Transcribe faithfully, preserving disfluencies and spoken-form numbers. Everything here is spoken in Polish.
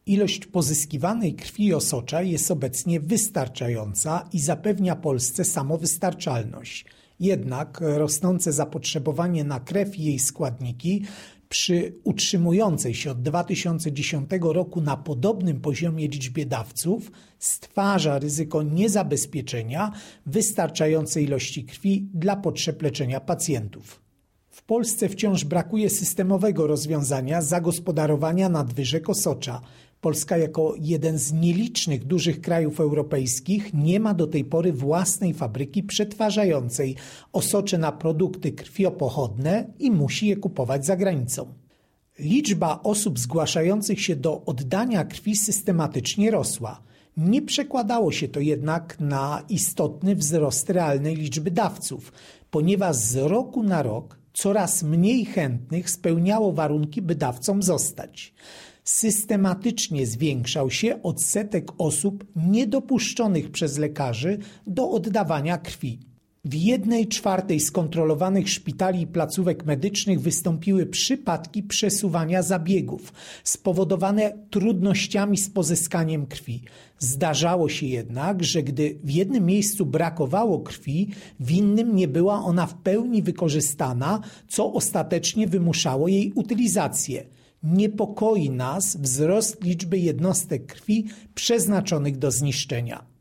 Ilość pozyskiwanej krwi osocza jest obecnie wystarczająca i zapewnia Polsce samowystarczalność. Jednak rosnące zapotrzebowanie na krew i jej składniki przy utrzymującej się od dwa tysiące dziesiątego roku na podobnym poziomie liczbie dawców stwarza ryzyko niezabezpieczenia wystarczającej ilości krwi dla potrzeb leczenia pacjentów. W Polsce wciąż brakuje systemowego rozwiązania zagospodarowania nadwyżek osocza. Polska jako jeden z nielicznych dużych krajów europejskich nie ma do tej pory własnej fabryki przetwarzającej osocze na produkty krwiopochodne i musi je kupować za granicą. Liczba osób zgłaszających się do oddania krwi systematycznie rosła. Nie przekładało się to jednak na istotny wzrost realnej liczby dawców, ponieważ z roku na rok coraz mniej chętnych spełniało warunki, by dawcą zostać. Systematycznie zwiększał się odsetek osób niedopuszczonych przez lekarzy do oddawania krwi. W jednej czwartej skontrolowanych szpitali i placówek medycznych wystąpiły przypadki przesuwania zabiegów spowodowane trudnościami z pozyskaniem krwi. Zdarzało się jednak, że gdy w jednym miejscu brakowało krwi, w innym nie była ona w pełni wykorzystana, co ostatecznie wymuszało jej utylizację. Niepokoi nas wzrost liczby jednostek krwi przeznaczonych do zniszczenia.